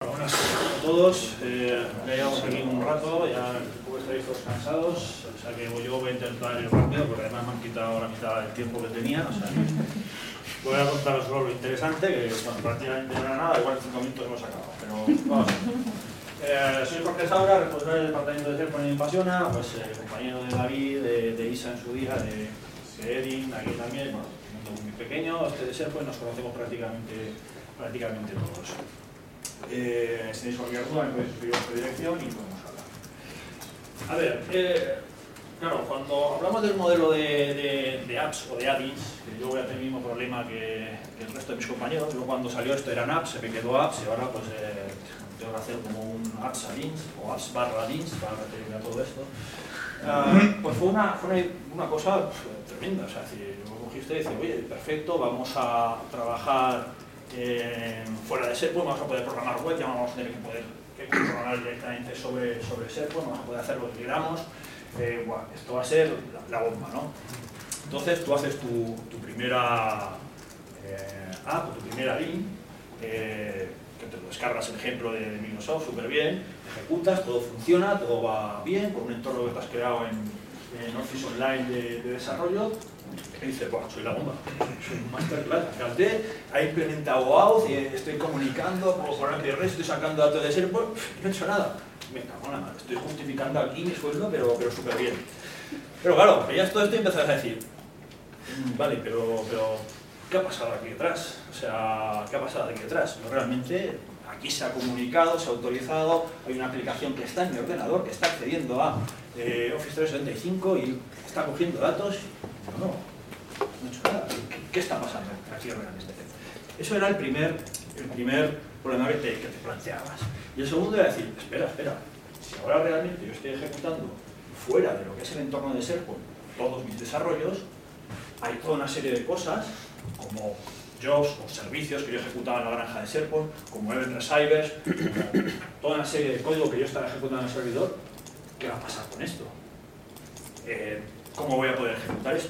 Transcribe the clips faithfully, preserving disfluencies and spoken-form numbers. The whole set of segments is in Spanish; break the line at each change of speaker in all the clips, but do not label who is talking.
Buenas a todos, eh, ya llevamos aquí un rato, ya un estáis todos cansados, o sea que yo voy a intentar ir rápido porque además me han quitado la mitad del tiempo que tenía, o sea que voy a contaros solo lo interesante, que bueno, prácticamente no era nada, igual en cinco minutos hemos acabado, pero vamos. Eh, soy Jorge Saura, responsable del departamento de SharePoint en Pasiona, pues eh, compañero de David, de, de Isa en su día, de, de Edin, aquí también, bueno, un mundo muy pequeño, este de SharePoint nos conocemos prácticamente, prácticamente todos. Eh, si tenéis cualquier duda me podéis escribir a esta dirección y podemos hablar. A ver, eh, claro, cuando hablamos del modelo de, de, de apps o de add-ins, que yo voy a tener el mismo problema que, que el resto de mis compañeros, yo cuando salió esto eran apps, se me quedó apps y ahora pues eh, tengo que hacer como un apps add-ins o apps barra add-ins para referirme a todo esto. Uh, pues fue una, fue una, una cosa pues, tremenda, o sea, si lo cogiste y dices, oye, perfecto, vamos a trabajar Eh, fuera de SharePoint, vamos a poder programar web, ya no vamos a tener que poder que programar directamente sobre, sobre SharePoint, vamos a poder hacer lo que queramos. Eh, bueno, esto va a ser la, la bomba, ¿no? Entonces tú haces tu, tu primera eh, app, tu primera link, eh, que te lo descargas el ejemplo de, de Microsoft súper bien, ejecutas, todo funciona, todo va bien, con un entorno que te has creado en, en Office Online de, de desarrollo. Y dice, bueno, soy la bomba, soy un masterclass, fíjate, he implementado Auth y estoy comunicando, puedo poner P R, estoy sacando datos de SharePoint, no he hecho nada. Me cago en la madre, estoy justificando aquí mi sueldo, pero, pero súper bien. Pero claro, veías todo esto y empezabas a decir, vale, pero, pero ¿qué ha pasado aquí detrás? O sea, ¿qué ha pasado aquí detrás? No, realmente aquí se ha comunicado, se ha autorizado, hay una aplicación que está en mi ordenador, que está accediendo a eh, Office trescientos setenta y cinco y está cogiendo datos. No, no, no he hecho nada. ¿Qué, qué está pasando aquí realmente? Eso era el primer, el primer problema que te, que te planteabas. Y el segundo era decir, espera, espera, si ahora realmente yo estoy ejecutando fuera de lo que es el entorno de SharePoint todos mis desarrollos, hay toda una serie de cosas, como jobs o servicios que yo ejecutaba en la granja de SharePoint, como Event Receivers, como toda una serie de código que yo estaba ejecutando en el servidor. ¿Qué va a pasar con esto? Eh, ¿Cómo voy a poder ejecutar esto?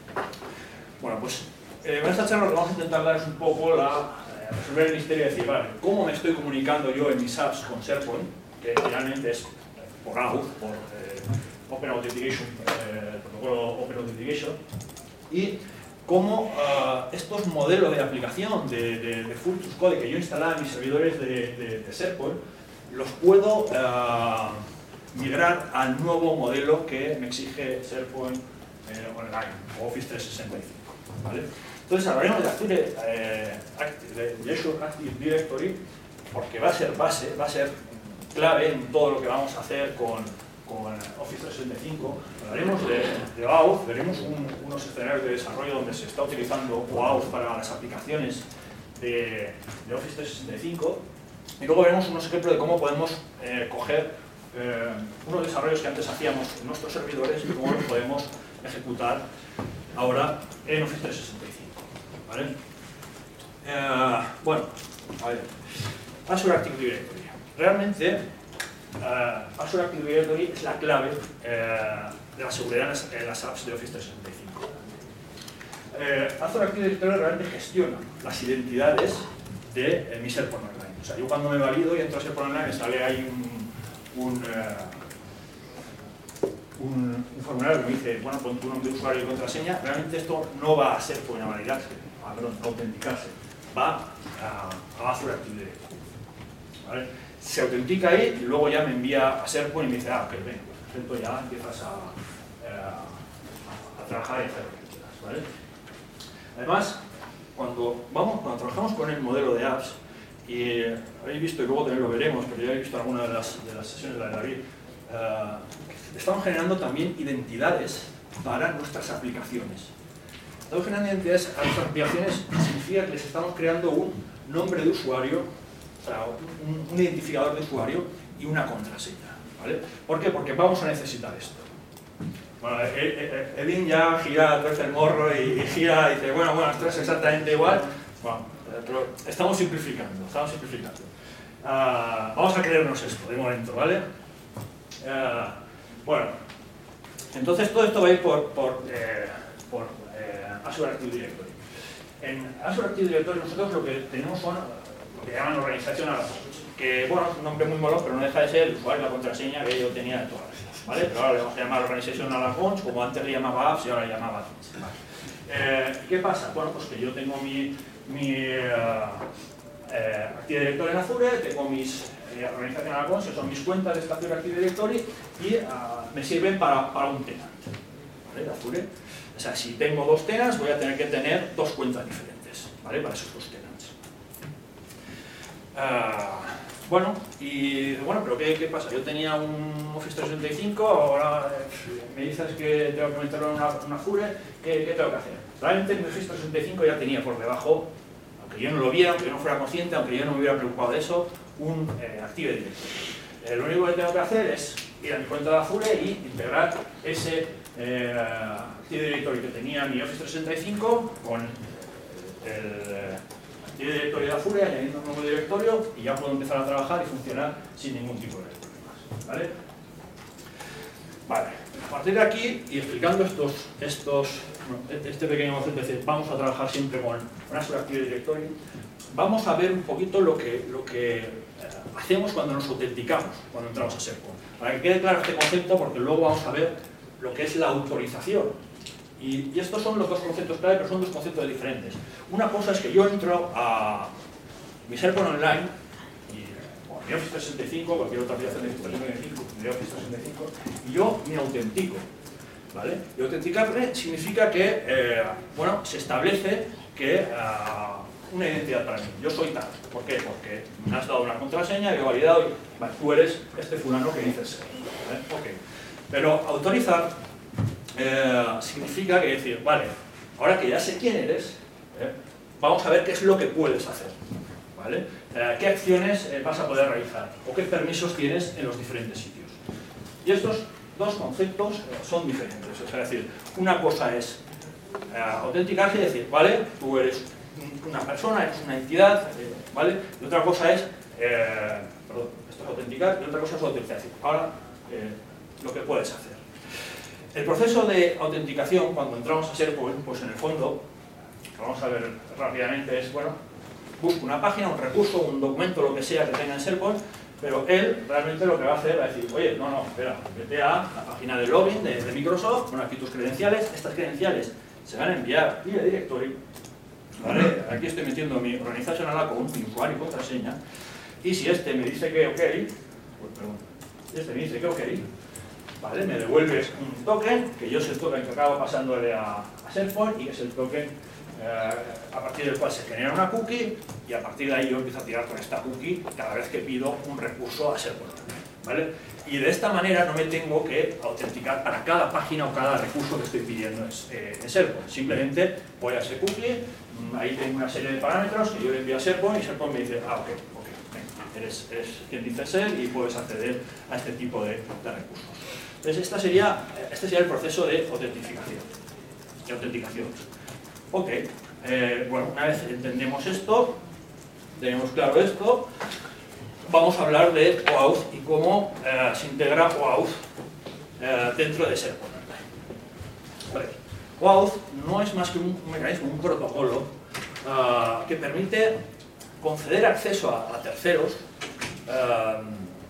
Bueno, pues eh, en esta charla lo que vamos a intentar dar es un poco la, eh, resolver el misterio de decir, vale, ¿cómo me estoy comunicando yo en mis apps con SharePoint? Que realmente es por Auth, por eh, Open Authentication, eh, el protocolo Open Authentication, y cómo uh, estos modelos de aplicación de, de, de Full Source Code que yo instalaba en mis servidores de, de, de SharePoint, los puedo uh, migrar al nuevo modelo que me exige SharePoint eh, Online o Office trescientos sesenta y cinco. ¿Vale? Entonces hablaremos de Azure, eh, Active, de Azure Active Directory, porque va a ser base, va a ser clave en todo lo que vamos a hacer con, con Office trescientos sesenta y cinco. Hablaremos de, de Auth, veremos un, unos escenarios de desarrollo donde se está utilizando Auth para las aplicaciones de, de Office trescientos sesenta y cinco, y luego veremos unos ejemplos de cómo podemos eh, coger eh, unos desarrollos que antes hacíamos en nuestros servidores y cómo los podemos ejecutar ahora en Office trescientos sesenta y cinco. ¿Vale? Eh, bueno, a ver, Azure Active Directory. Realmente, uh, Azure Active Directory es la clave uh, de la seguridad en las, en las apps de Office trescientos sesenta y cinco. Uh, Azure Active Directory realmente gestiona las identidades de eh, mi SharePoint Online. O sea, yo cuando me valido y entro a SharePoint Online me sale ahí un, un, uh, un, un formulario que me dice, bueno, pon tu nombre de usuario y contraseña. Realmente esto no va a SharePoint a validarse, a, perdón, a autenticarse, va a, a Azure Active Directory. ¿Vale? Se autentica ahí y luego ya me envía a SharePoint y me dice, ah, ok, ven, pues perfecto, ya empiezas a, a, a trabajar y hacer lo que quieras, ¿vale? Además, cuando, vamos, cuando trabajamos con el modelo de apps, y eh, habéis visto, y luego también lo veremos, pero ya habéis visto alguna de las, de las sesiones de la de David, uh, estamos generando también identidades para nuestras aplicaciones. Estamos generando identidades a nuestras aplicaciones, significa que les estamos creando un nombre de usuario, o sea, un, un identificador de usuario y una contraseña, ¿vale? ¿Por qué? Porque vamos a necesitar esto. Bueno, Edin ya gira, tuerce el morro y, y gira y dice, bueno, bueno, esto es exactamente igual. Bueno, pero estamos simplificando, estamos simplificando. Uh, vamos a creernos esto de momento, ¿vale? Uh, bueno, entonces todo esto va a ir por, por, eh, por eh, Azure Active Directory. En Azure Active Directory nosotros lo que tenemos son lo que llaman organización a la
que, bueno, es un nombre muy molón, pero no deja de ser el usuario y la contraseña que yo tenía de todas las veces, ¿vale? Pero ahora le vamos a llamar Organizational Accounts, como antes le llamaba Apps y ahora le llamaba Accounts, ¿vale? Eh, ¿Qué pasa? Bueno, pues que yo tengo mi, mi uh, eh, Active Directory en Azure, tengo mis eh, Organizational Accounts, que son mis cuentas de esta Azure Active Directory, y uh, me sirven para, para un tenant, ¿vale? De Azure. O sea, si tengo dos tenants, voy a tener que tener dos cuentas diferentes, ¿vale? Para esos dos tenants. Uh, bueno, y bueno, pero ¿qué, ¿qué pasa? Yo tenía un Office trescientos sesenta y cinco, ahora eh, me dices que tengo que meterlo en una, una Azure, ¿qué, ¿qué tengo que hacer? Realmente mi Office trescientos sesenta y cinco ya tenía por debajo, aunque yo no lo viera, aunque yo no fuera consciente, aunque yo no me hubiera preocupado de eso, un eh, Active Directory. Eh, lo único que tengo que hacer es ir a mi cuenta de Azure y integrar ese eh, Active Directory que tenía mi Office trescientos sesenta y cinco con el eh, Active Directory de Azure, añadiendo un nuevo directorio y ya puedo empezar a trabajar y funcionar sin ningún tipo de problemas, ¿vale? Vale, a partir de aquí y explicando estos, estos bueno, este pequeño concepto, es decir, vamos a trabajar siempre con Azure Active Directory, vamos a ver un poquito lo que, lo que eh, hacemos cuando nos autenticamos, cuando entramos a SharePoint. Para que quede claro este concepto, porque luego vamos a ver lo que es la autorización. Y, y estos son los dos conceptos clave, pero son dos conceptos diferentes. Una cosa es que yo entro a mi SharePoint Online, y, o a mi Office trescientos sesenta y cinco, cualquier otra aplicación de Office trescientos sesenta y cinco, mi Office trescientos sesenta y cinco, y yo me autentico, ¿vale? Y autenticarme significa que, eh, bueno, se establece que uh, una identidad para mí. Yo soy tal. ¿Por qué? Porque me has dado una contraseña, yo he validado y vale, tú eres este fulano que dices ser, ¿vale? Okay. Pero autorizar eh, significa que decir, vale, ahora que ya sé quién eres, eh, vamos a ver qué es lo que puedes hacer, ¿vale? Eh, qué acciones eh, vas a poder realizar o qué permisos tienes en los diferentes sitios. Y estos dos conceptos eh, son diferentes. O sea, es decir, una cosa es eh, autenticarse y decir, vale, tú eres una persona, eres una entidad, eh, ¿vale? Y otra cosa es, eh, perdón, esto es autenticar, y otra cosa es autenticación. Ahora, eh, lo que puedes hacer. El proceso de autenticación, cuando entramos a SharePoint, pues en el fondo, lo vamos a ver rápidamente, es, bueno, busco una página, un recurso, un documento, lo que sea que tenga en SharePoint, pero él realmente lo que va a hacer va a decir, oye, no, no, espera, vete a la página de login de, de Microsoft, bueno, aquí tus credenciales, estas credenciales se van a enviar vía directory, ¿vale? Aquí estoy metiendo mi Organizational Account, mi usuario y contraseña, y si este me dice que ok, pues perdón, este me dice que ok, ¿vale? Me devuelves un token, que yo es el token que acabo pasándole a, a SharePoint y que es el token eh, a partir del cual se genera una cookie y a partir de ahí yo empiezo a tirar con esta cookie cada vez que pido un recurso a SharePoint, ¿vale? Y de esta manera no me tengo que autenticar para cada página o cada recurso que estoy pidiendo en, en SharePoint. Simplemente voy a ese cookie, ahí tengo una serie de parámetros que yo le envío a SharePoint y SharePoint me dice, ah, ok, ok, venga, eres, eres quien dice ser y puedes acceder a este tipo de, de recursos. Entonces, esta sería, este sería el proceso de autentificación, de autenticación. Ok, eh, bueno, una vez entendemos esto, tenemos claro esto, vamos a hablar de OAuth y cómo eh, se integra OAuth eh, dentro de SharePoint Online. Vale. OAuth no es más que un, un mecanismo, un protocolo uh, que permite conceder acceso a, a terceros uh,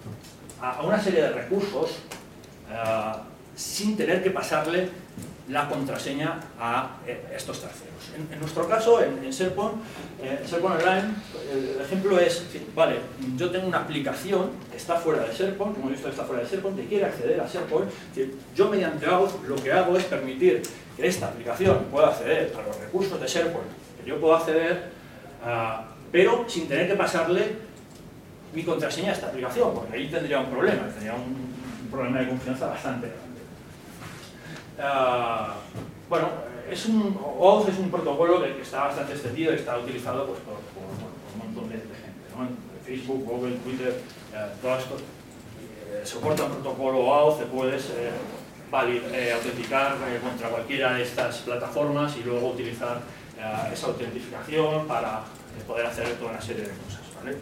a, a una serie de recursos uh, sin tener que pasarle la contraseña a eh, estos terceros. En, en nuestro caso, en, en SharePoint, eh, SharePoint Online, el ejemplo es, vale, yo tengo una aplicación que está fuera de SharePoint, como hemos visto está fuera de SharePoint, que quiere acceder a SharePoint, que yo mediante OAuth lo que hago es permitir que esta aplicación pueda acceder a los recursos de SharePoint, que yo puedo acceder, uh, pero sin tener que pasarle mi contraseña a esta aplicación, porque ahí tendría un problema, tendría un, un problema de confianza bastante grande. Uh, bueno, es un, OAuth es un protocolo que, que está bastante extendido y está utilizado pues, por, por, por un montón de, de gente, ¿no? Facebook, Google, Twitter, uh, todo esto eh, soporta un protocolo OAuth, te puedes eh, valid, eh, autenticar eh, contra cualquiera de estas plataformas y luego utilizar eh, esa autentificación para eh, poder hacer toda una serie de cosas, ¿vale?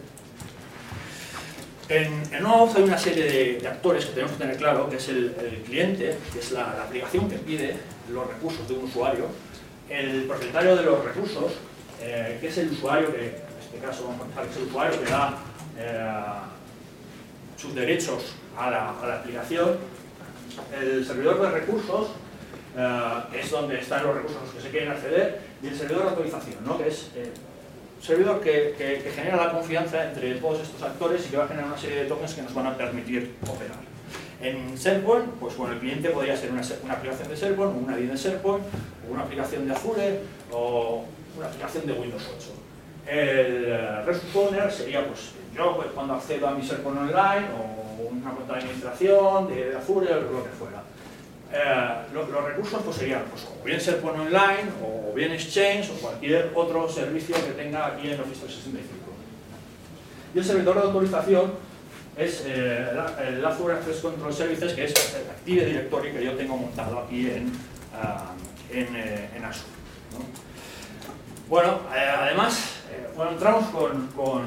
En, en OAuth hay una serie de, de actores que tenemos que tener claro, que es el, el cliente, que es la, la aplicación que pide los recursos de un usuario, el propietario de los recursos, eh, que es el usuario que, en este caso vamos a pensar que es el usuario que da eh, sus derechos a la, a la aplicación. El servidor de recursos, eh, que es donde están los recursos a los que se quieren acceder, y el servidor de autorización, ¿no? Que es eh, un servidor que, que, que genera la confianza entre todos estos actores y que va a generar una serie de tokens que nos van a permitir operar. En SharePoint, pues bueno, el cliente podría ser una, una aplicación de SharePoint, una I D de SharePoint, o una aplicación de Azure, o una aplicación de Windows ocho. El uh, Resource Owner sería pues yo pues, cuando accedo a mi SharePoint Online, o una cuenta de administración de, de Azure, o lo que fuera. Eh, los, los recursos pues serían pues, o bien SharePoint Online, o bien Exchange, o cualquier otro servicio que tenga aquí en Office trescientos sesenta y cinco. Y el servidor de autorización es eh, el Azure Access Control Services, que es el Active Directory que yo tengo montado aquí en, uh, en, eh, en Azure, ¿no? Bueno, eh, además, eh, bueno, entramos con, con,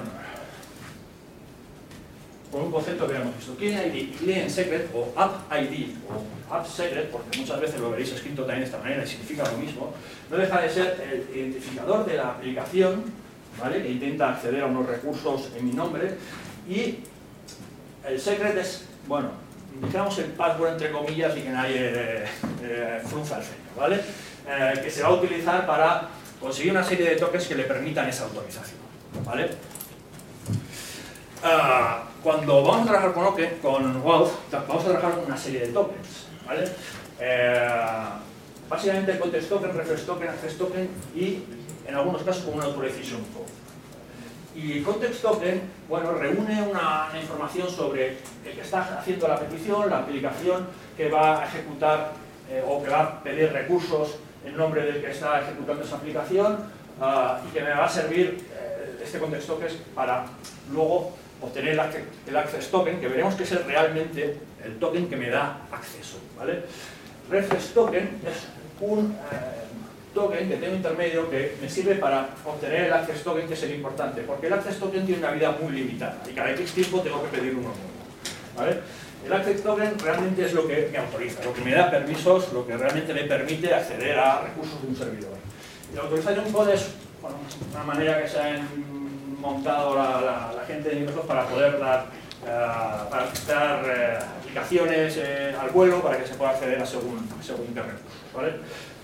con un concepto que hemos visto. Client I D, Client Secret o App I D o App Secret, porque muchas veces lo veréis escrito también de esta manera y significa lo mismo, no deja de ser el identificador de la aplicación, ¿vale? Que intenta acceder a unos recursos en mi nombre, y el secret es, bueno, dijéramos el password entre comillas y que nadie eh, eh, frunza el ceño, ¿vale? Eh, que se va a utilizar para conseguir una serie de tokens que le permitan esa autorización, ¿vale? Uh, cuando vamos a trabajar con, Oke, con WAUth, vamos a trabajar con una serie de tokens, ¿vale? Eh, básicamente context token, reference token, access token y en algunos casos con una authorization code. Y context token, bueno, reúne una, una información sobre el que está haciendo la petición, la aplicación que va a ejecutar eh, o que va a pedir recursos en nombre del que está ejecutando esa aplicación, uh, y que me va a servir eh, este context token para luego obtener el access, el access token, que veremos que es el, realmente el token que me da acceso, ¿vale? Reference token es un eh, token que tengo intermedio que me sirve para obtener el access token, que es el importante, porque el access token tiene una vida muy limitada y cada X tiempo tengo que pedir uno nuevo, ¿vale? El access token realmente es lo que me autoriza, lo que me da permisos, lo que realmente me permite acceder a recursos de un servidor. Y la autorización code es, bueno, una manera que se ha montado la, la, la gente de Microsoft para poder dar, uh, para dar uh, aplicaciones eh, al vuelo para que se pueda acceder a según, según qué recursos, ¿vale?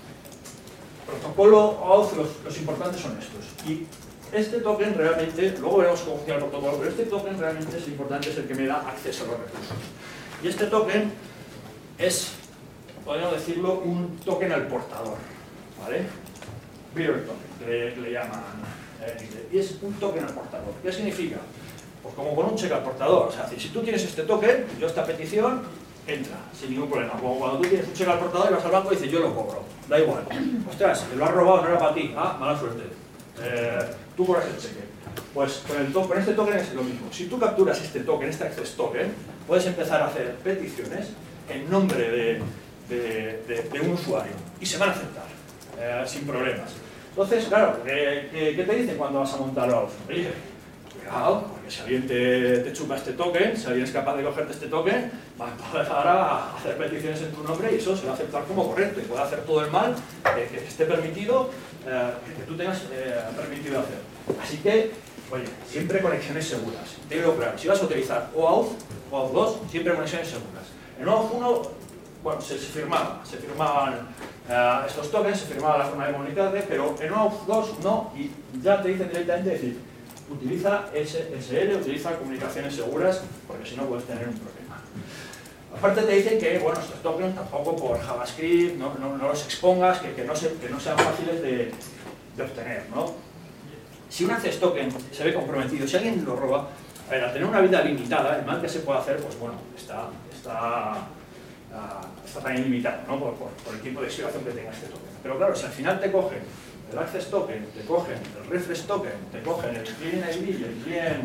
Protocolo auth, los, los importantes son estos. Y este token realmente, luego veremos cómo funciona el protocolo, pero este token realmente es importante, es el que me da acceso a los recursos. Y este token es, podríamos decirlo, un token al portador, ¿vale? Bearer token, que, que le llaman. Eh, y es un token al portador. ¿Qué significa? Pues como con un cheque al portador. O sea, si tú tienes este token, yo esta petición, entra, sin ningún problema. Como cuando tú tienes un cheque al portador y vas al banco y dices, yo lo cobro. Da igual. Ostras, te lo has robado, no era para ti. Ah, mala suerte. Eh, tú cobras el cheque. Pues con, el con este token es lo mismo. Si tú capturas este token, este access token, puedes empezar a hacer peticiones en nombre de, de, de, de un usuario y se van a aceptar, eh, sin problemas. Entonces, claro, ¿qué, qué, qué te dicen cuando vas a montar auth? Oye, cuidado, porque si alguien te, te chupa este token, si alguien es capaz de cogerte este token, va a empezar a hacer peticiones en tu nombre y eso se va a aceptar como correcto y puede hacer todo el mal que, que esté permitido, eh, que tú tengas eh, permitido hacer. Así que, oye, siempre conexiones seguras. Tengo claro, si vas a utilizar OAuth o auth dos, siempre conexiones seguras. En OAuth uno, bueno, se, se firmaba, se firmaban uh, estos tokens, se firmaba la forma de comunicarte, pero en OAuth dos no, y ya te dicen directamente decir, utiliza S S L, utiliza comunicaciones seguras, porque si no puedes tener un problema. Aparte te dicen que, bueno, estos tokens tampoco por JavaScript, no, no, no los expongas, que, que, no se, que no sean fáciles de, de obtener, ¿no? Si un access token se ve comprometido, si alguien lo roba, a ver, al tener una vida limitada, el mal que se puede hacer, pues bueno, está, está, uh, está también limitado, ¿no? Por, por, por el tiempo de expiración que tenga este token. Pero claro, si al final te cogen el access token, te cogen el refresh token, te cogen el client I D y el client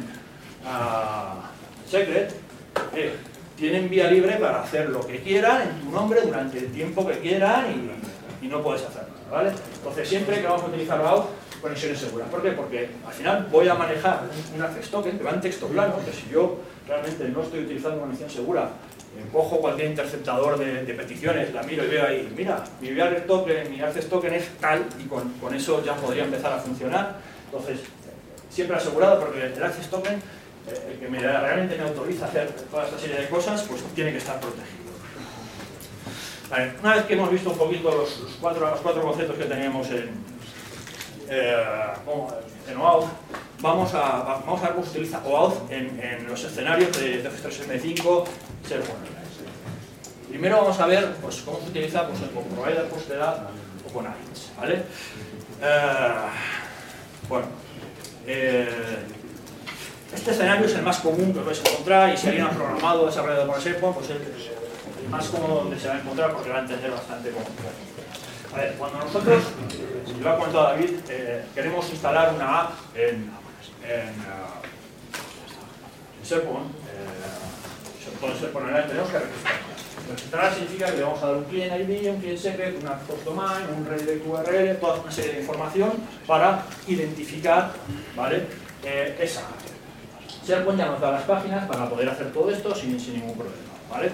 uh, secret, eh, tienen vía libre para hacer lo que quieran en tu nombre durante el tiempo que quieran y, y no puedes hacer nada, ¿vale? Entonces siempre que vamos a utilizar auth, conexiones seguras. ¿Por qué? Porque al final voy a manejar un access token que va en texto plano, que si yo realmente no estoy utilizando una conexión segura, eh, cojo cualquier interceptador de, de peticiones, la miro y veo ahí, mira, mi bearer token, mi access token es tal, y con, con eso ya podría empezar a funcionar. Entonces, siempre asegurado, porque el access token eh, el que me, realmente me autoriza a hacer toda esta serie de cosas, pues tiene que estar protegido. Vale, una vez que hemos visto un poquito los, los, cuatro, los cuatro conceptos que teníamos en, eh, en OAuth, vamos a, vamos a ver cómo se utiliza OAuth en, en los escenarios de, de Office trescientos sesenta y cinco SharePoint. Primero vamos a ver pues, cómo se utiliza pues, con Provider, Postera o con Agents, ¿vale? Eh, bueno, eh, este escenario es el más común que os vais a encontrar y si alguien ha programado desarrollado por SharePoint, pues es el más cómodo donde se va a encontrar porque va a entender bastante cómo funciona. A ver, cuando nosotros, si lo ha comentado David, eh, queremos instalar una app en, en, uh, en SharePoint, eh, sobre todo en SharePoint Online, tenemos que registrarnos. Registrar significa que le vamos a dar un client I D, un client secret, un access domain, un redirect U R L, toda una serie de información para identificar, ¿vale? eh, esa app. SharePoint ya nos da las páginas para poder hacer todo esto sin, sin ningún problema, ¿vale?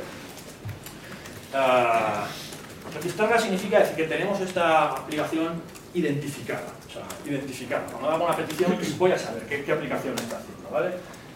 Uh, registrarla significa decir que tenemos esta aplicación identificada, o sea, identificada. Cuando hago una petición voy a saber qué, qué aplicación está haciendo, ¿vale?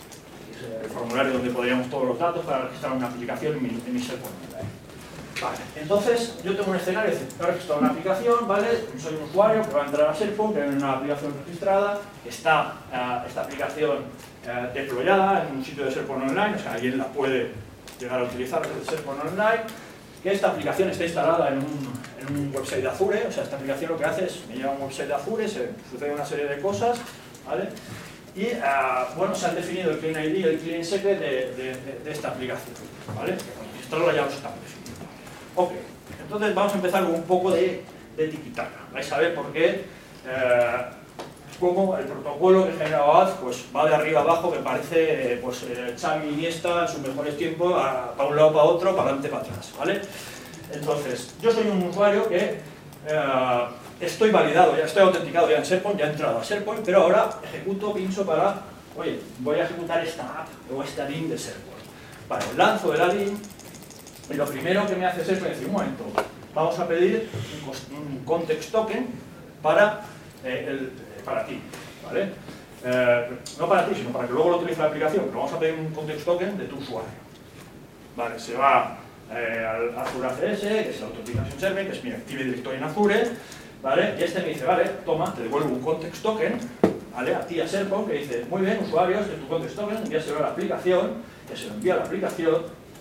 El formulario donde podríamos todos los datos para registrar una aplicación en mi, en mi SharePoint. Vale, entonces yo tengo un escenario, es decir, he registrado una aplicación, ¿vale? Soy un usuario que va a entrar a SharePoint, tiene una aplicación registrada, está uh, esta aplicación uh, deployada en un sitio de SharePoint Online, o sea, alguien la puede llegar a utilizar desde SharePoint Online, que esta aplicación está instalada en un, en un website de Azure, o sea, esta aplicación lo que hace es, me lleva a un website de Azure, se sucede una serie de cosas, ¿vale? Y, uh, bueno, se han definido el client I D y el client secret de, de, de, de esta aplicación, ¿vale? Registrarlo ya los estamos definiendo. Ok, entonces vamos a empezar con un poco de, de tiki-taka. Vais a ver por qué, eh, cómo el protocolo que genera OAuth pues, va de arriba abajo, que parece pues, eh, Xavi Iniesta en sus mejores tiempos, a, para un lado, para otro, para adelante, para atrás, ¿vale? Entonces, yo soy un usuario que eh, estoy validado, ya estoy autenticado ya en SharePoint, ya he entrado a SharePoint, pero ahora ejecuto, pincho para, oye, voy a ejecutar esta app o este add-in de SharePoint. Vale, lanzo el add-in y lo primero que me hace SharePoint es decir, un momento, vamos a pedir un, un context token para, eh, el, para ti, ¿vale? Eh, no para ti, sino para que luego lo utilice la aplicación, pero vamos a pedir un context token de tu usuario. Vale, se va eh, al Azure A C S, que es el Authentication Server, que es mi Active Directory en Azure, ¿vale? Y este me dice, vale, toma, te devuelvo un context token, ¿vale? A ti, a SharePoint, que dice, muy bien, usuarios, de tu context token, envíaselo a la aplicación, que se lo envía a la aplicación,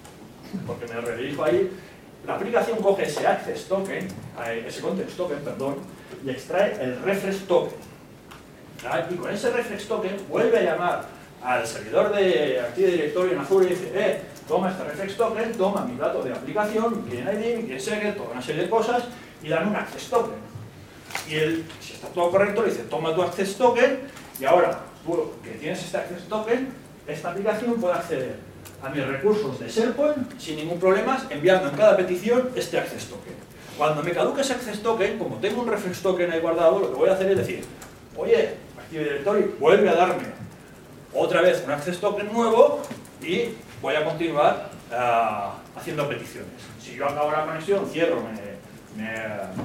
porque me redirijo ahí. La aplicación coge ese access token, ese context token, perdón, y extrae el reference token, ¿vale? Y con ese reference token vuelve a llamar al servidor de Active Directory en Azure y dice, eh, toma este reference token, toma mi dato de aplicación, mi client I D, mi client secret, toda una serie de cosas, y dame un access token. Y él, si está todo correcto, le dice, toma tu access token, y ahora, tú que tienes este access token, esta aplicación puede acceder a mis recursos de SharePoint sin ningún problema, enviando en cada petición este access token. Cuando me caduque ese access token, como tengo un reference token ahí guardado, lo que voy a hacer es decir, oye, Active Directory, vuelve a darme otra vez un access token nuevo y voy a continuar uh, haciendo peticiones. Si yo acabo la conexión, cierro, me, me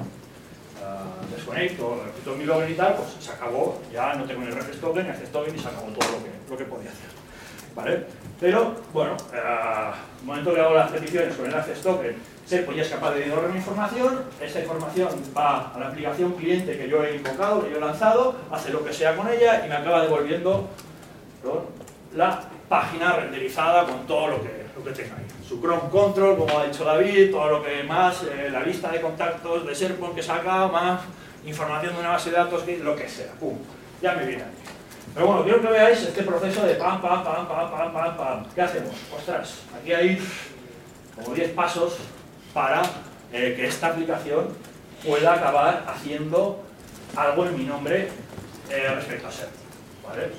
uh, desconecto, repito mi login y tal, pues se acabó, ya no tengo ni reference token ni access token y se acabó todo lo que, lo que podía hacer. ¿Vale? Pero, bueno, uh, el momento que hago las peticiones con el access token, SharePoint ya es capaz de ignorar mi información, esta información va a la aplicación cliente que yo he invocado, que yo he lanzado, hace lo que sea con ella y me acaba devolviendo ¿no? la página renderizada con todo lo que, lo que tenga ahí. Su Chrome Control, como ha dicho David, todo lo que más, eh, la lista de contactos de SharePoint que saca, más información de una base de datos, lo que sea, pum, ya me viene aquí. Pero bueno, quiero que veáis este proceso de pam, pam, pam, pam, pam, pam, pam. ¿Qué hacemos? Ostras, aquí hay como diez pasos para eh, que esta aplicación pueda acabar haciendo algo en mi nombre eh, respecto a SharePoint, ¿vale?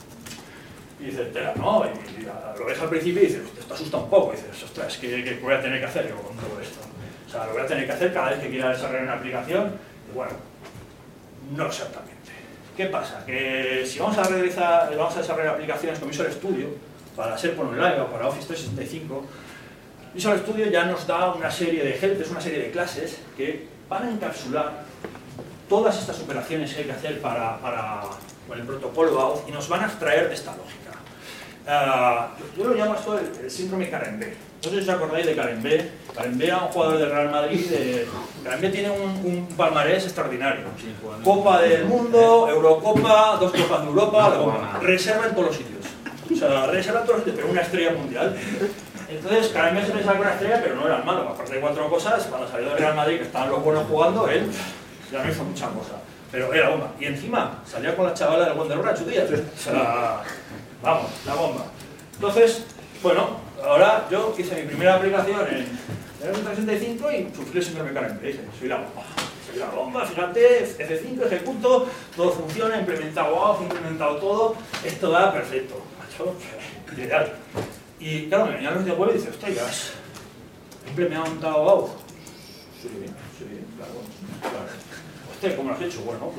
Y dices, tela, ¿no? Y, y lo ves al principio y dices, esto asusta un poco. Y dices, ostras, ¿qué, qué voy a tener que hacer yo con todo esto? O sea, lo voy a tener que hacer cada vez que quiera desarrollar una aplicación. Y bueno, no exactamente. ¿Qué pasa? Que si vamos a, realizar, vamos a desarrollar aplicaciones con Visual Studio, para SharePoint Online o para Office trescientos sesenta y cinco, Visual Studio ya nos da una serie de helpers, una serie de clases que van a encapsular todas estas operaciones que hay que hacer para, para con el protocolo OAuth y nos van a extraer de esta lógica. Uh, yo, yo lo llamo esto el, el síndrome Karembé. No sé si os acordáis de Karembé. Karembé era un jugador del Real Madrid. De... Karembé tiene un, un palmarés extraordinario. Copa del Mundo, Eurocopa, dos Copas de Europa, la reserva en todos los sitios. O sea, reserva en todos los sitios, pero una estrella mundial. Entonces, Karembé se pensaba que una estrella, pero no era el malo. Aparte de cuatro cosas, cuando salió del Real Madrid, que estaban los buenos jugando, él ya no hizo muchas cosas. Pero era bomba. Y encima, salía con la chavala del Wonder Rush, tío. O sea, vamos, la bomba. Entonces, bueno, ahora yo hice mi primera aplicación en el trescientos sesenta y cinco y sufrí el síndrome Karembé. Dije, soy la bomba. Soy la bomba, fíjate, F cinco, ejecuto, todo funciona, he implementado A U F, he implementado todo, esto va perfecto. Macho, ideal. Y claro, me venían los de web y dice, ostras, ¿he implementado A U F? Sí, sí, claro, claro. Hostia, ¿cómo lo has hecho? Bueno,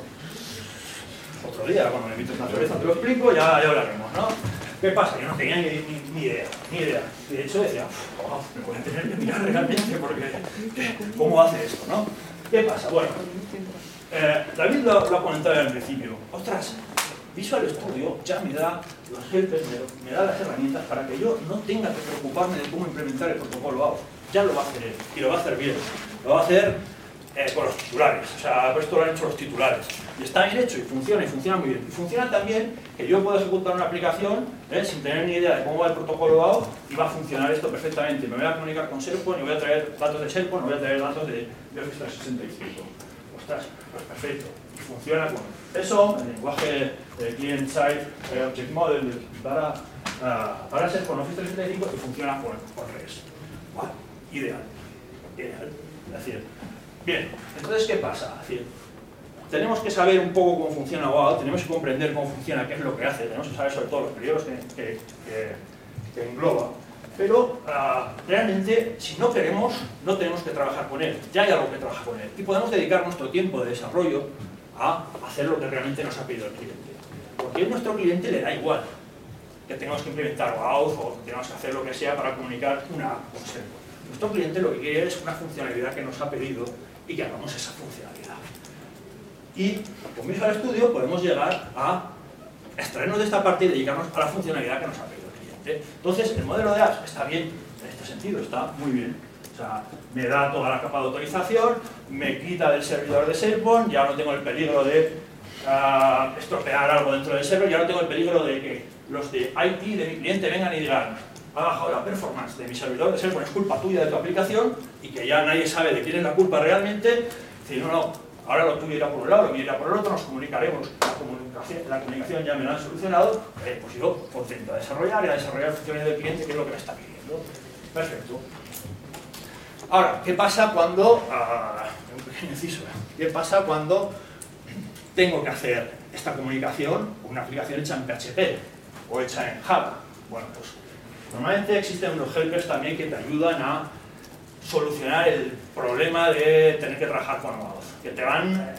pues, otro día, cuando me invites una cerveza te lo explico, ya, ya hablaremos, ¿no? ¿Qué pasa? Yo no tenía ni, ni, ni idea, ni idea. Y de hecho decía, oh, me voy a tener que mirar realmente porque, ¿cómo hace esto, no? ¿Qué pasa? Bueno, eh, David lo, lo ha comentado en el principio. Ostras, Visual Studio ya me da los helpers, me, me da las herramientas para que yo no tenga que preocuparme de cómo implementar el protocolo A U F. Ya lo va a hacer él, y lo va a hacer bien. Lo va a hacer eh, con los titulares, o sea, pues esto lo han hecho los titulares. Y está bien hecho, y funciona, y funciona muy bien. Y funciona también que yo puedo ejecutar una aplicación eh, sin tener ni idea de cómo va el protocolo A U F, y va a funcionar esto perfectamente. Me voy a comunicar con SharePoint, y voy a traer datos de SharePoint, y voy a traer datos de, de Office trescientos sesenta y cinco. Ostras, pues perfecto. Y funciona con eso, el lenguaje de Client-Side eh, Object Model para, uh, para ser con Office trescientos sesenta y cinco, y funciona con, con REST. Wow, ideal. Ideal. Es decir, bien, entonces, ¿qué pasa? Es decir, tenemos que saber un poco cómo funciona O A U, tenemos que comprender cómo funciona, qué es lo que hace, tenemos que saber sobre todo los periodos que, que, que, que engloba. Pero uh, realmente, si no queremos, no tenemos que trabajar con él. Ya hay algo que trabajar con él. Y podemos dedicar nuestro tiempo de desarrollo a hacer lo que realmente nos ha pedido el cliente. Porque a nuestro cliente le da igual que tengamos que implementar O A U o que tengamos que hacer lo que sea para comunicar una app con SharePoint. Nuestro cliente lo que quiere es una funcionalidad que nos ha pedido y que hagamos esa funcionalidad. Y con Visual Studio podemos llegar a extraernos de esta parte y dedicarnos a la funcionalidad que nos ha pedido el cliente. Entonces, el modelo de apps está bien en este sentido, está muy bien. O sea, me da toda la capa de autorización, me quita del servidor de SharePoint, ya no tengo el peligro de uh, estropear algo dentro del server, ya no tengo el peligro de que los de I T de mi cliente vengan y digan, ha bajado la performance de mi servidor de SharePoint, es culpa tuya de tu aplicación, y que ya nadie sabe de quién es la culpa realmente. Si no, no, ahora lo tuyo irá por un lado, lo mío irá por el otro, nos comunicaremos, la comunicación, la comunicación ya me lo han solucionado, eh, pues yo contento a desarrollar y a desarrollar funciones del cliente, que es lo que me está pidiendo. Perfecto. Ahora, ¿qué pasa cuando, uh, un pequeño inciso, ¿qué pasa cuando tengo que hacer esta comunicación con una aplicación hecha en P H P o hecha en Java? Bueno, pues normalmente existen unos helpers también que te ayudan a solucionar el problema de tener que trabajar con O A U F, que te van, eh,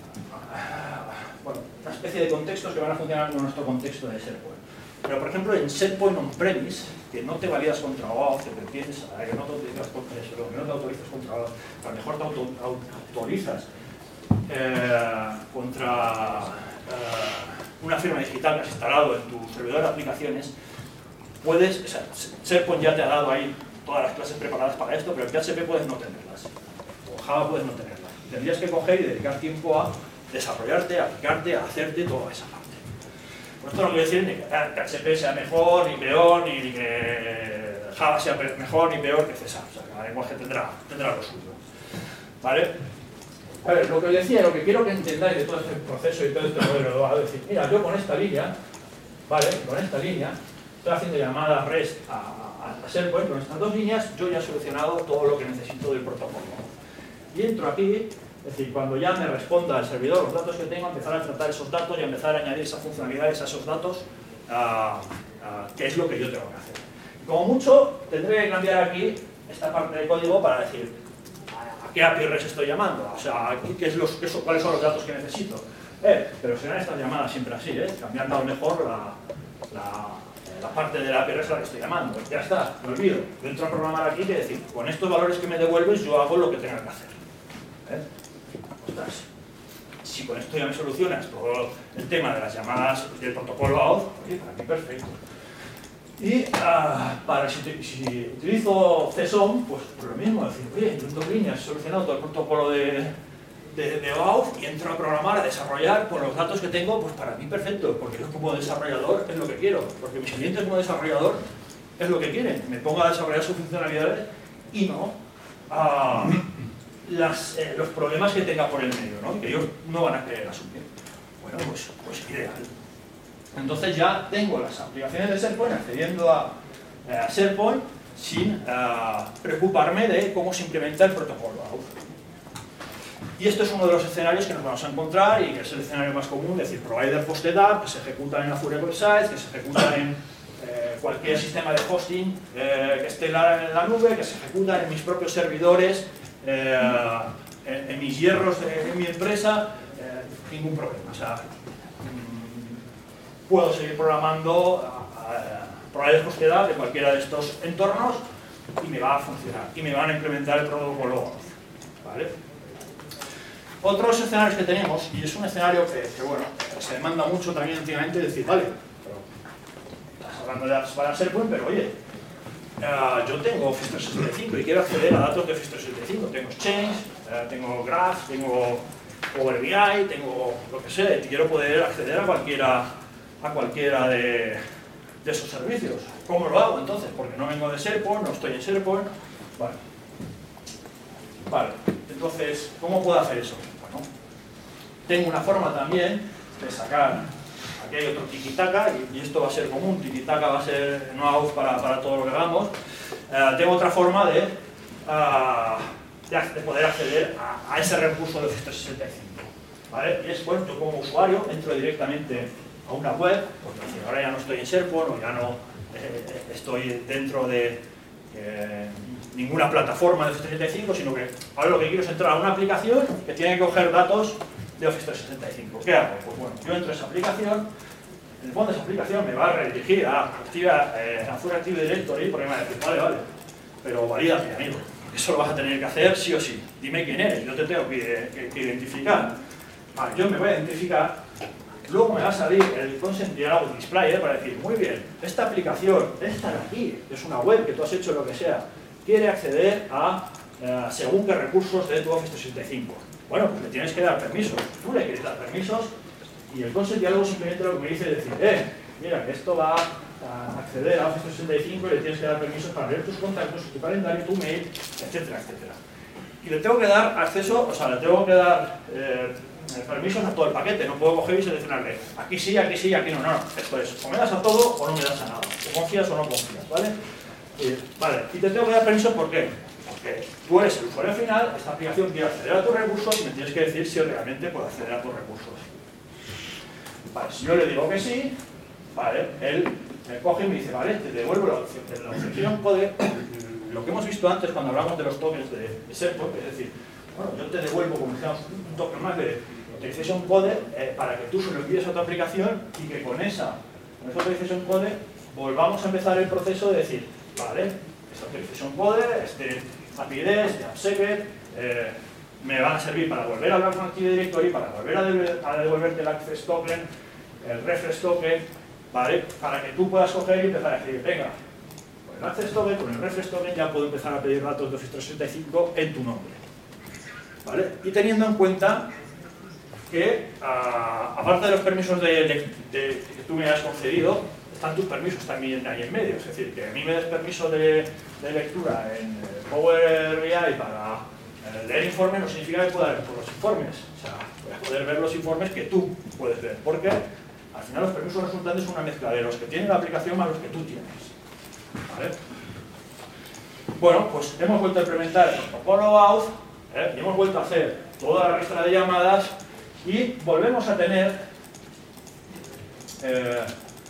bueno, una especie de contextos que van a funcionar con nuestro contexto de SharePoint. Pero, por ejemplo, en SharePoint on-premise, que no te validas contra O A U F, que te piensas que no te autorizas contra eso, que no te autorizas contra O A U F, que a lo mejor te auto, autorizas eh, contra eh, una firma digital que has instalado en tu servidor de aplicaciones, puedes, o sea, SharePoint ya te ha dado ahí todas las clases preparadas para esto, pero en P H P puedes no tenerlas, o Java puedes no tenerlas. Tendrías que coger y dedicar tiempo a desarrollarte, a aplicarte, a hacerte toda esa parte. Pues esto no quiere decir ni que P H P sea mejor, ni peor, ni, ni que Java sea mejor, ni peor que C Sharp. O sea, cada lenguaje tendrá, tendrá lo suyo. ¿Vale? A ver, lo que os decía, lo que quiero que entendáis de todo este proceso y todo este modelo de O A U, es decir, mira, yo con esta línea, ¿vale? Con esta línea, estoy haciendo llamadas REST a, a, a SharePoint, con estas dos líneas, yo ya he solucionado todo lo que necesito del protocolo. Y entro aquí. Es decir, cuando ya me responda el servidor los datos que tengo, empezar a tratar esos datos y a empezar a añadir esas funcionalidades a esos datos, uh, uh, que es lo que yo tengo que hacer. Como mucho, tendré que cambiar aquí esta parte de código para decir a qué A P I REST estoy llamando, o sea, qué es los, qué son, cuáles son los datos que necesito. Eh, pero serán estas llamadas siempre así, ¿eh? Cambiando a lo mejor la, la, la parte de la A P I REST a la que estoy llamando. Ya está, me olvido. Yo entro a programar aquí y decir, con estos valores que me devuelves, yo hago lo que tenga que hacer. ¿Eh? Ostras, si con esto ya me solucionas todo el tema de las llamadas del protocolo A U F, oye, para mí perfecto. Y uh, para si, te, si utilizo C S O M, pues por lo mismo, decir, oye, en dos líneas he solucionado todo el protocolo de, de, de O Auth y entro a programar, a desarrollar con los datos que tengo, pues para mí perfecto, porque yo como desarrollador es lo que quiero, porque mis clientes como desarrollador es lo que quieren, me pongo a desarrollar sus funcionalidades y no uh, las, eh, los problemas que tenga por el medio, ¿no? Que ellos no van a querer asumir. Bueno, pues, pues ideal. Entonces ya tengo las aplicaciones de SharePoint accediendo a, a SharePoint sin uh, preocuparme de cómo se implementa el protocolo Auth. Y esto es uno de los escenarios que nos vamos a encontrar y que es el escenario más común, es decir, provider hosted app, que se ejecutan en Azure Web Services, que se ejecutan en eh, cualquier sistema de hosting eh, que esté en la, en la nube, que se ejecutan en mis propios servidores, eh, en, en mis hierros de, en mi empresa, eh, ningún problema. O sea, puedo seguir programando a, a, a providers hosted app de cualquiera de estos entornos y me va a funcionar y me van a implementar el protocolo Auth, ¿vale? Otros escenarios que tenemos, y es un escenario que, que bueno, se demanda mucho también últimamente, decir, vale, pero estás hablando de apps para SharePoint, pero oye, uh, yo tengo Office trescientos sesenta y cinco y quiero acceder a datos de Office trescientos sesenta y cinco, tengo Exchange, uh, tengo Graph, tengo Power B I, tengo lo que sea, y quiero poder acceder a cualquiera a cualquiera de, de esos servicios. ¿Cómo lo hago entonces? Porque no vengo de SharePoint, no estoy en SharePoint. Vale. Vale. Entonces, ¿cómo puedo hacer eso? Bueno, tengo una forma también de sacar. Aquí hay otro tiki-taka, y, y esto va a ser común. Tiki-taka va a ser no Auth para, para todo lo que hagamos. Uh, tengo otra forma de, uh, de, de poder acceder a, a ese recurso de Office trescientos sesenta y cinco. ¿Vale? Y es, bueno, yo como usuario entro directamente a una web, porque ahora ya no estoy en SharePoint o ya no eh, estoy dentro de eh, ninguna plataforma de Office trescientos sesenta y cinco, sino que ahora lo que quiero es entrar a una aplicación que tiene que coger datos de Office trescientos sesenta y cinco. ¿Qué hago? Pues bueno, yo entro a esa aplicación, en el fondo esa aplicación me va a redirigir a Activa, eh, Azure Active Directory, porque me va a decir, vale, vale, pero valídate, amigo, eso lo vas a tener que hacer sí o sí. Dime quién eres, yo te tengo que, que, que identificar. Vale, yo me voy a identificar. Luego me va a salir el Consent Dialog Display para decir, muy bien, esta aplicación, esta de aquí, es una web que tú has hecho lo que sea, quiere acceder a eh, según qué recursos de tu Office trescientos sesenta y cinco. Bueno, pues le tienes que dar permisos, tú le quieres dar permisos y el Consent Dialog simplemente lo que me dice es decir, eh, mira, que esto va a acceder a Office trescientos sesenta y cinco y le tienes que dar permisos para ver tus contactos, tu calendario, tu mail, etcétera, etcétera. Y le tengo que dar acceso, o sea, le tengo que dar eh, permisos a todo el paquete, no puedo coger y seleccionarle aquí sí, aquí sí, aquí no, no, no, esto es, o me das a todo o no me das a nada, o confías o no confías, ¿vale? Y, vale, y te tengo que dar permisos, ¿por qué? Porque tú eres el usuario final, esta aplicación quiere acceder a tus recursos y me tienes que decir si realmente puede acceder a tus recursos. Vale, si yo le digo que sí, vale, él me coge y me dice, vale, te devuelvo la opción, la opción code, lo que hemos visto antes cuando hablamos de los tokens de, de SharePoint, es decir, bueno, yo te devuelvo, como decíamos, un token más de Authorization Code eh, para que tú se lo envíes a tu aplicación y que con esa, con esa Authorization Code volvamos a empezar el proceso de decir, vale, esta Authorization Code, este A P I D, este AppSecret, eh, me van a servir para volver a hablar con Active Directory, para volver a, devolver, a devolverte el Access Token, el Refresh Token, ¿vale? Para que tú puedas coger y empezar a decir, venga, con el Access Token, con el Refresh Token ya puedo empezar a pedir datos de Office trescientos sesenta y cinco en tu nombre. ¿Vale? Y teniendo en cuenta que, a, aparte de los permisos de, de, de, que tú me has concedido, están tus permisos también ahí en medio. Es decir, que a mí me des permiso de, de lectura en Power B I para eh, leer informes no significa que pueda leer todos los informes. O sea, voy a poder ver los informes que tú puedes ver. Porque al final los permisos resultantes son una mezcla de los que tiene la aplicación más los que tú tienes. ¿Vale? Bueno, pues hemos vuelto a implementar el protocolo Auth. ¿Eh? Y hemos vuelto a hacer toda la lista de llamadas y volvemos a tener eh,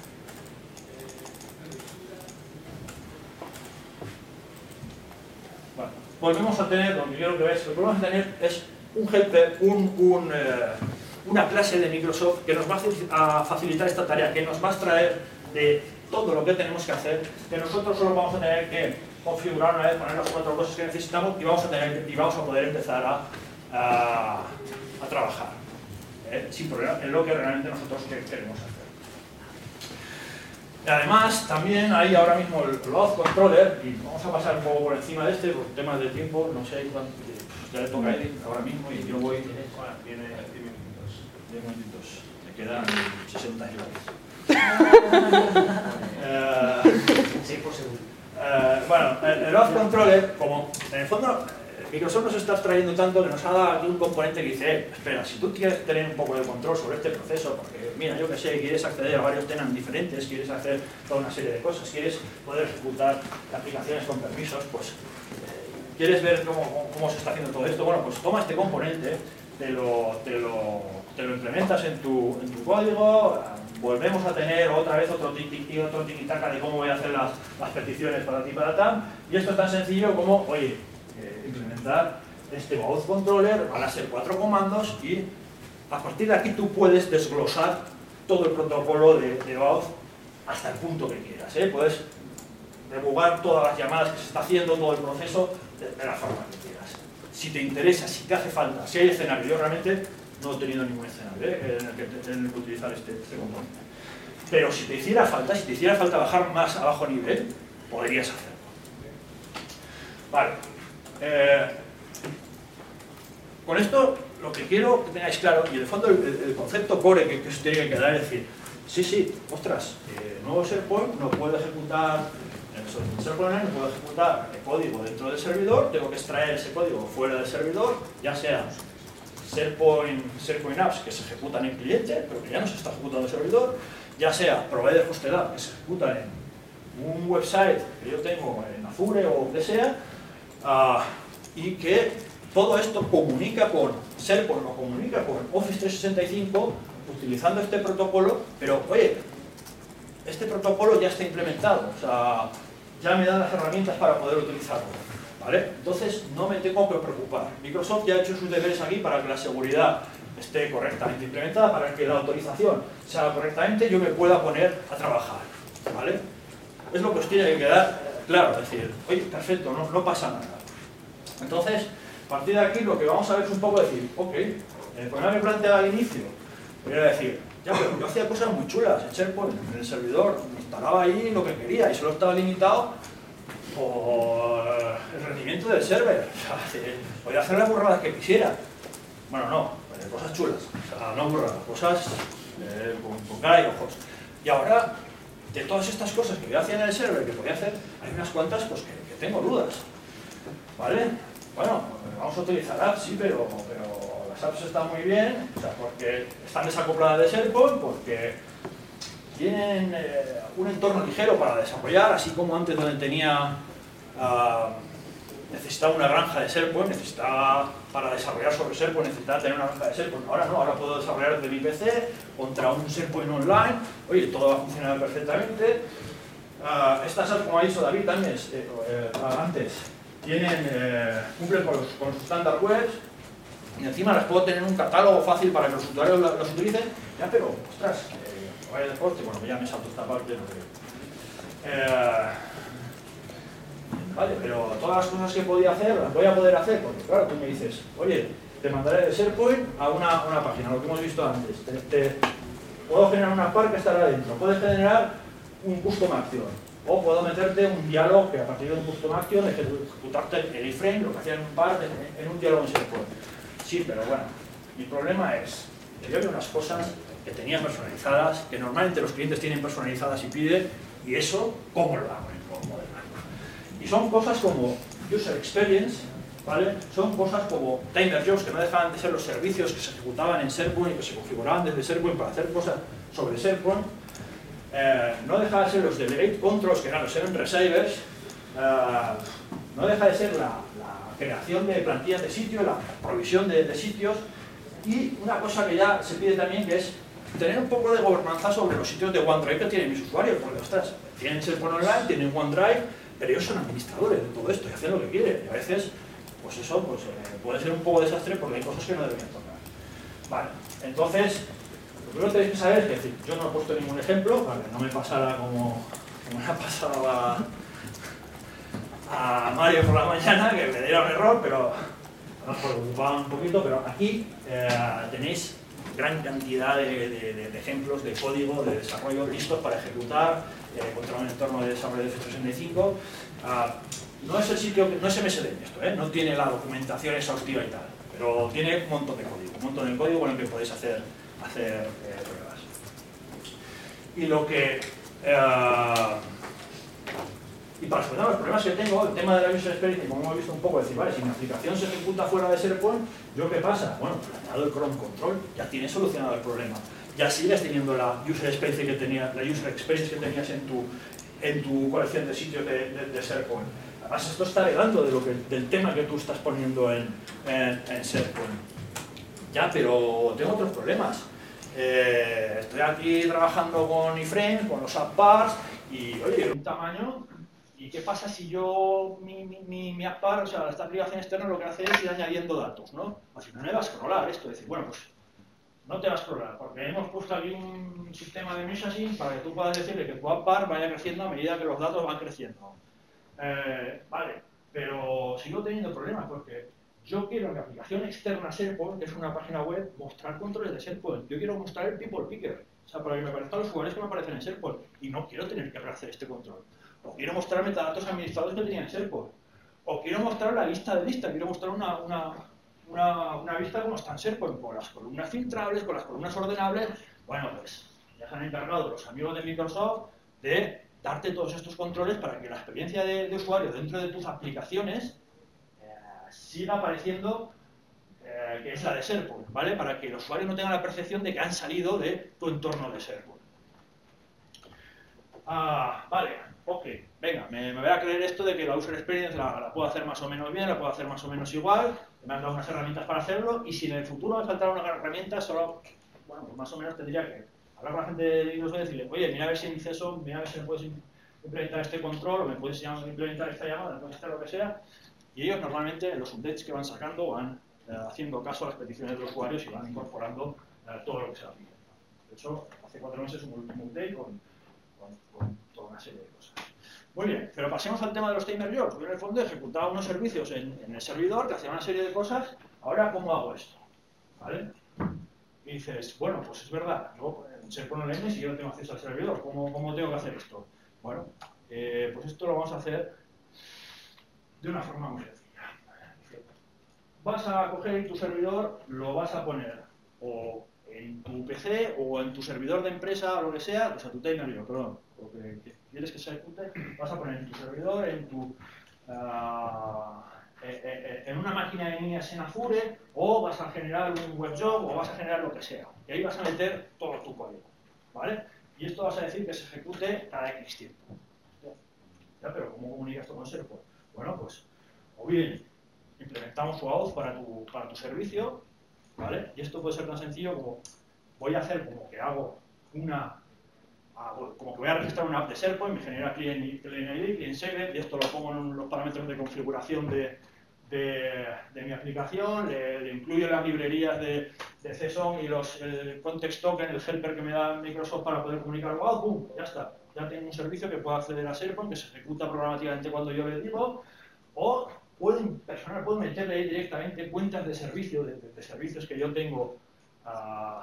bueno, volvemos a tener, lo que quiero que veáis, lo que volvemos a tener es un helper, un, un, eh, una clase de Microsoft que nos va a facilitar esta tarea, que nos va a extraer de todo lo que tenemos que hacer, que nosotros solo vamos a tener que configurar una vez, poner las cuatro cosas que necesitamos y vamos a, tener, y vamos a poder empezar a, a, a trabajar ¿eh? sin problema en lo que realmente nosotros queremos hacer. Y además, también hay ahora mismo el Load Controller, y vamos a pasar un poco por encima de este, por temas de tiempo, no sé cuánto, ya le toca a Edith ahora mismo y yo voy, bueno, tiene diez minutitos, me quedan sesenta slides.
seis por segundo.
Uh, bueno, el, el Load Controller, como en el fondo Microsoft nos está abstrayendo tanto que nos ha dado aquí un componente que dice, eh, espera, si tú quieres tener un poco de control sobre este proceso, porque mira, yo que sé, quieres acceder a varios tenants diferentes, quieres hacer toda una serie de cosas, quieres poder ejecutar aplicaciones con permisos, pues eh, quieres ver cómo, cómo, cómo se está haciendo todo esto, bueno, pues toma este componente, te lo, te lo, te lo implementas en tu, en tu código, volvemos a tener otra vez otro tiki otro tiki-taka de cómo voy a hacer las, las peticiones para ti para tam, y esto es tan sencillo como, oye, eh, implementar este Load Controller, van a ser cuatro comandos y a partir de aquí tú puedes desglosar todo el protocolo de, de Load hasta el punto que quieras, ¿eh? Puedes rebugar todas las llamadas que se está haciendo, todo el proceso de, de la forma que quieras. Si te interesa, si te hace falta, si hay escenario, yo realmente no he tenido ningún escenario ¿eh? en, el que, en el que utilizar este, este componente. Pero si te hiciera falta, si te hiciera falta bajar más a bajo nivel, podrías hacerlo. Vale. Eh, con esto lo que quiero que tengáis claro, y en el fondo el, el concepto core que, que os tiene que quedar es decir, sí, sí, ostras, eh, nuevo SharePoint no puedo ejecutar, en SharePoint Online no puedo ejecutar el código dentro del servidor, tengo que extraer ese código fuera del servidor, ya sea SharePoint, SharePoint Apps que se ejecutan en cliente, pero que ya no se está ejecutando en servidor, ya sea Provider Hosted App que se ejecutan en un website que yo tengo en Azure o donde sea, uh, y que todo esto comunica con SharePoint o comunica con Office trescientos sesenta y cinco utilizando este protocolo, pero oye, este protocolo ya está implementado, o sea, ya me dan las herramientas para poder utilizarlo, ¿vale? Entonces no me tengo que preocupar. Microsoft ya ha hecho sus deberes aquí para que la seguridad esté correctamente implementada, para que la autorización sea correctamente, yo me pueda poner a trabajar, ¿vale? Es lo que os tiene que quedar claro, es decir, oye, perfecto, no, no pasa nada. Entonces, a partir de aquí lo que vamos a ver es un poco decir, ok, el problema que planteaba al inicio, voy a decir, ya, pero yo hacía cosas muy chulas en SharePoint, en el servidor, instalaba ahí lo que quería y solo estaba limitado por el rendimiento del server. O sea, podía hacer las burradas que quisiera. Bueno, no, cosas chulas, o sea, no burradas, cosas eh, con, con cara y ojos. Y ahora, de todas estas cosas que yo hacía en el server, que podía hacer, hay unas cuantas pues, que, que tengo dudas. ¿Vale? Bueno, vamos a utilizar apps, sí, pero, pero las apps están muy bien, o sea, porque están desacopladas de SharePoint, porque tienen eh, un entorno ligero para desarrollar, así como antes donde tenía, uh, necesitaba una granja de SharePoint, necesitaba, para desarrollar sobre SharePoint, necesitaba tener una granja de SharePoint. Ahora no, ahora puedo desarrollar desde mi P C contra un SharePoint online, oye, todo va a funcionar perfectamente. Uh, estas apps, como ha dicho David también eh, eh, antes, tienen, eh, cumplen con los, con los standard webs y encima las puedo tener en un catálogo fácil para que los usuarios los, los utilicen. Ya, pero, ostras, eh, vaya deporte, bueno, ya me salto esta parte, no creo. Eh, vale, pero todas las cosas que podía hacer, las voy a poder hacer, porque claro, tú me dices, oye, te mandaré de SharePoint a una, una página, lo que hemos visto antes. Te, te, puedo generar una par que estará dentro, puedes generar un custom action. O puedo meterte un diálogo que a partir de un custom action ejecutarte el iframe, lo que hacía en un par, en, en un diálogo en SharePoint. Sí, pero bueno, mi problema es que yo veo unas cosas que tenía personalizadas, que normalmente los clientes tienen personalizadas y piden, y eso, ¿cómo lo hago en el modelo? Y son cosas como User Experience, ¿vale? Son cosas como Timer Jobs, que no dejaban de ser los servicios que se ejecutaban en SharePoint y que se configuraban desde SharePoint para hacer cosas sobre SharePoint. Eh, no deja de ser los Delegate Controls, que eran los Event Receivers, eh, no deja de ser la, la creación de plantillas de sitio, la provisión de, de sitios, y una cosa que ya se pide también, que es tener un poco de gobernanza sobre los sitios de OneDrive que tienen mis usuarios, porque ostras, tienen SharePoint Online, tienen OneDrive, pero ellos son administradores de todo esto y hacen lo que quieren, y a veces, pues eso pues, eh, puede ser un poco desastre porque hay cosas que no deberían tocar. Vale, entonces, lo primero que tenéis que saber es que, decir, yo no he puesto ningún ejemplo para que no me pasara como, como me ha pasado a, a Mario por la mañana, que me diera un error, pero nos preocupaba un poquito, pero aquí eh, tenéis gran cantidad de, de, de, de ejemplos de código, de desarrollo listos para ejecutar eh, contra un entorno de desarrollo de Office trescientos sesenta y cinco. Uh, no es el sitio, no es M S D esto, ¿eh? No tiene la documentación exhaustiva y tal, pero tiene un montón de código, un montón de código con el que podéis hacer, hacer eh, pruebas. Y lo que... Uh, y para solucionar los problemas que tengo, el tema de la user experience, como hemos visto un poco, decir, vale, si mi aplicación se ejecuta fuera de SharePoint, ¿yo qué pasa? Bueno, pues le añado el Chrome Control, ya tienes solucionado el problema. Ya sigues teniendo la user experience que tenías, la user experience que tenías en tu, en tu colección de sitios de, de, de SharePoint. Además, esto está heredando de lo que, del tema que tú estás poniendo en, en, en SharePoint. Ya, pero tengo otros problemas. Eh, estoy aquí trabajando con iframes, con los app bars, y oye, un tamaño. ¿Y qué pasa si yo, mi, mi, mi, mi app bar, o sea, esta aplicación externa lo que hace es ir añadiendo datos, ¿no? Al final me va a scrollar esto, es decir, bueno, pues no te va a scrollar, porque hemos puesto aquí un sistema de messaging para que tú puedas decirle que tu app bar vaya creciendo a medida que los datos van creciendo. Eh, vale, pero sigo teniendo problemas porque yo quiero en mi aplicación externa SharePoint, que es una página web, mostrar controles de SharePoint. Yo quiero mostrar el People Picker, o sea, para que me aparezcan los usuarios que me aparecen en SharePoint, y no quiero tener que rehacer este control. O quiero mostrar metadatos administrados que tenía en SharePoint. O quiero mostrar la lista de lista, quiero mostrar una, una, una, una vista como está en SharePoint, con las columnas filtrables, con las columnas ordenables. Bueno, pues ya se han encargado los amigos de Microsoft de darte todos estos controles para que la experiencia de, de usuario dentro de tus aplicaciones eh, siga apareciendo eh, que es la de SharePoint, ¿vale? Para que los usuarios no tengan la percepción de que han salido de tu entorno de SharePoint. Ah, vale, ok, venga, me, me voy a creer esto de que la user experience la, la puedo hacer más o menos bien, la puedo hacer más o menos igual, me han dado unas herramientas para hacerlo, y si en el futuro me faltara una herramienta, solo, bueno, pues más o menos tendría que hablar con la gente de Microsoft y decirle, oye, mira a ver si dice eso, mira a ver si me puedes implementar este control, o me puedes implementar esta llamada, me puedes hacer lo que sea, y ellos normalmente, en los updates que van sacando, van eh, haciendo caso a las peticiones de los usuarios y van incorporando eh, todo lo que se va pidiendo. De hecho, hace cuatro meses un último update con Con, con toda una serie de cosas. Muy bien, pero pasemos al tema de los timer jobs. Yo en el fondo ejecutaba unos servicios en, en el servidor que hacían una serie de cosas. Ahora, ¿cómo hago esto? ¿Vale? Y dices, bueno, pues es verdad, yo se pone el M si yo no tengo acceso al servidor. ¿Cómo, cómo tengo que hacer esto? Bueno, eh, pues esto lo vamos a hacer de una forma muy sencilla. Vas a coger tu servidor, lo vas a poner o en tu P C o en tu servidor de empresa o lo que sea, o sea, tu timer job, perdón, lo que quieres que se ejecute, vas a poner en tu servidor, en tu uh, en una máquina de líneas en Azure, o vas a generar un web job, o vas a generar lo que sea. Y ahí vas a meter todo tu código, ¿vale? Y esto vas a decir que se ejecute cada X tiempo. ¿Ya? Pero ¿cómo comunicas esto con SharePoint? Bueno, pues, o bien implementamos UAuth para tu, para tu servicio, ¿vale? Y esto puede ser tan sencillo como voy a hacer como que hago una, como que voy a registrar una app de SharePoint, me genera client I D, client secret, y esto lo pongo en los parámetros de configuración de, de, de mi aplicación, le, le incluyo las librerías de, de C S O M y los, el context token, el helper que me da Microsoft para poder comunicar, wow, ¡pum! Ya está, ya tengo un servicio que puedo acceder a SharePoint, que se ejecuta programaticamente cuando yo le digo, o puedo, personal, puedo meterle ahí directamente cuentas de servicio, de, de, de servicios que yo tengo uh,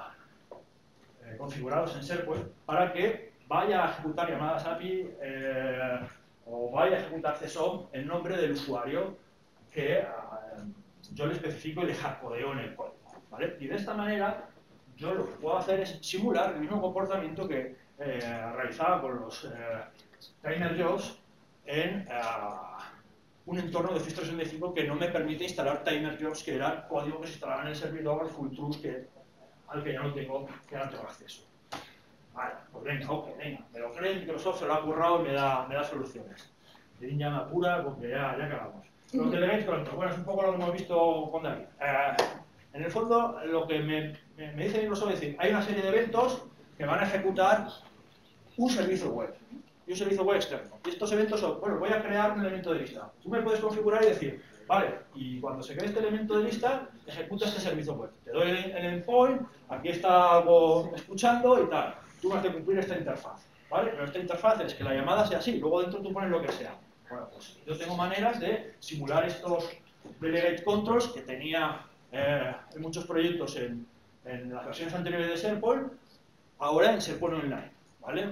eh, configurados en SharePoint para que vaya a ejecutar llamadas A P I eh, o vaya a ejecutar C S O M en nombre del usuario que uh, yo le especifico y le hardcodeo en el código, ¿vale? Y de esta manera yo lo que puedo hacer es simular el mismo comportamiento que eh, realizaba con los eh, timer jobs en uh, un entorno de Office trescientos sesenta y cinco que no me permite instalar timer jobs, que era código que se instalaba en el servidor, el full truth, que, al que ya no tengo, que no tengo acceso. Vale, pues venga, ok, venga, me lo cree, Microsoft se lo ha currado y me da, me da soluciones. Edin ya me apura porque ya, ya acabamos. Los delegates pronto, bueno, es un poco lo que hemos visto con David. Eh, en el fondo, lo que me, me, me dice Microsoft es decir, hay una serie de eventos que van a ejecutar un servicio web. Y un servicio web externo. Y estos eventos son, bueno, voy a crear un elemento de lista. Tú me puedes configurar y decir, vale, y cuando se cree este elemento de lista, ejecuta este servicio web. Te doy el, el endpoint, aquí está algo escuchando y tal. Tú me has de cumplir esta interfaz, ¿vale? Pero esta interfaz es que la llamada sea así, luego dentro tú pones lo que sea. Bueno, pues yo tengo maneras de simular estos delegate controls que tenía eh, en muchos proyectos en,
en las versiones anteriores de SharePoint, ahora en SharePoint Online, ¿vale?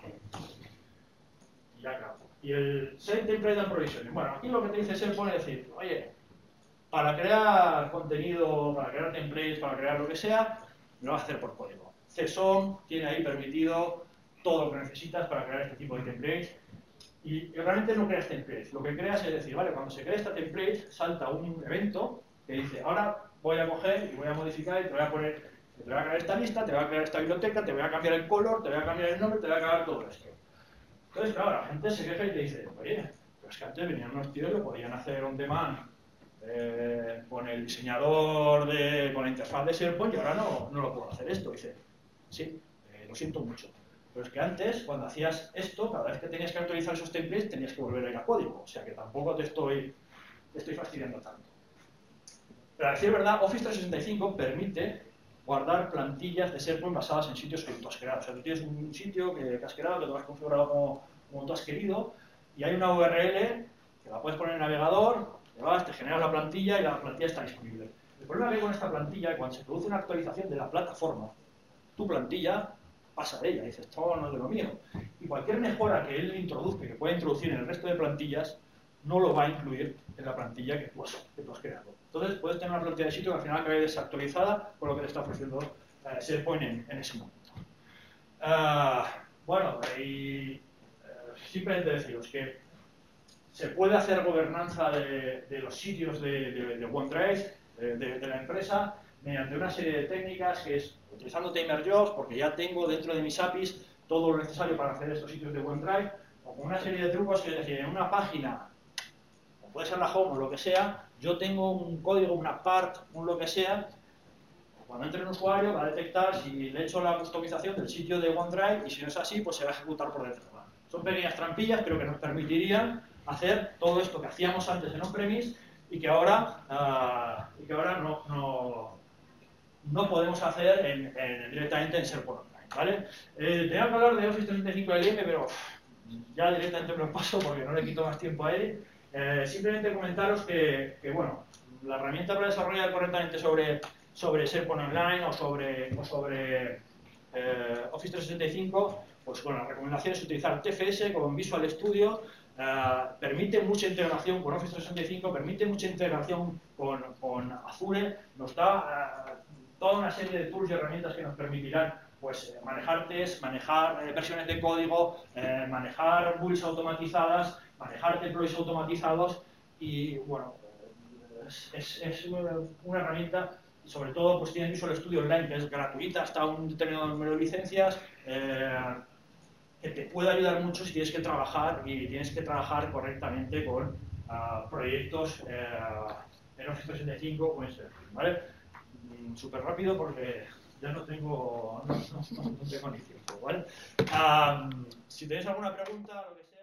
Y acá. Y el Set Template and Provisioning. Bueno, aquí lo que te dice SharePoint es decir, oye, para crear contenido, para crear templates, para crear lo que sea, lo vas a hacer por código. C S O M tiene ahí permitido todo lo que necesitas para crear este tipo de templates. Y realmente no creas templates. Lo que creas es decir, vale, cuando se crea esta template, salta un evento que dice, ahora voy a coger y voy a modificar y te voy a poner, te voy a crear esta lista, te voy a crear esta biblioteca, te voy a cambiar el color, te voy a cambiar el nombre, te voy a cambiar todo esto. Entonces, claro, la gente se queja y te dice, oye, pero es que antes venían unos tíos que podían hacer on demand eh, con el diseñador, de, con la interfaz de SharePoint y ahora no, no lo puedo hacer esto. Dice, sí, eh, lo siento mucho. Pero es que antes, cuando hacías esto, cada vez que tenías que actualizar esos templates, tenías que volver a ir a código. O sea que tampoco te estoy, te estoy fastidiando tanto. Pero a decir verdad, Office trescientos sesenta y cinco permite guardar plantillas de SharePoint basadas en sitios que tú has creado. O sea, tú tienes un sitio que, que has creado, que tú has configurado como, como tú has querido, y hay una U R L que la puedes poner en el navegador, te vas, te generas la plantilla y la plantilla está disponible. El problema que hay con esta plantilla es cuando se produce una actualización de la plataforma, tu plantilla pasa de ella, dices, esto no es de lo mío. Y cualquier mejora que él introduzca, que pueda introducir en el resto de plantillas, no lo va a incluir en la plantilla que tú has, que tú has creado. Entonces puedes tener una plantilla de sitio que al final acabe desactualizada por lo que te está ofreciendo eh, SharePoint en, en ese momento. Uh, bueno, y uh, simplemente deciros que se puede hacer gobernanza de, de los sitios de, de, de OneDrive, de, de, de la empresa, mediante una serie de técnicas que es utilizando TimerJobs, porque ya tengo dentro de mis A P Is todo lo necesario para hacer estos sitios de OneDrive, o con una serie de trucos que es decir, en una página, o puede ser la home o lo que sea, yo tengo un código, una part, un lo que sea, cuando entre un usuario va a detectar si le he hecho la customización del sitio de OneDrive y si no es así, pues se va a ejecutar por dentro. Son pequeñas trampillas, pero que nos permitirían hacer todo esto que hacíamos antes en on-premise y que ahora, uh, y que ahora no, no, no podemos hacer en, en, directamente en SharePoint Online, ¿vale? Eh, tenía que hablar de Office trescientos sesenta y cinco L M, pero ya directamente me lo paso porque no le quito más tiempo a él. Eh, simplemente comentaros que, que, bueno, la herramienta para desarrollar correctamente sobre, sobre SharePoint Online o sobre, o sobre eh, Office trescientos sesenta y cinco, pues bueno, la recomendación es utilizar T F S con Visual Studio. Uh, permite mucha integración con Office trescientos sesenta y cinco, permite mucha integración con, con Azure, nos da uh, toda una serie de tools y herramientas que nos permitirán pues, manejar tests, manejar eh, versiones de código, eh, manejar builds automatizadas, manejar deploys automatizados y bueno, es, es, es una, una herramienta y sobre todo pues tiene Visual Studio Online que es gratuita hasta un determinado número de licencias, eh, que te puede ayudar mucho si tienes que trabajar y tienes que trabajar correctamente con uh, proyectos uh, en Office trescientos sesenta y cinco o en SharePoint, ¿vale? Mm, súper rápido porque ya no tengo, no, no, no tengo ni tiempo, ¿vale? Um, si tenéis alguna pregunta, lo que sea.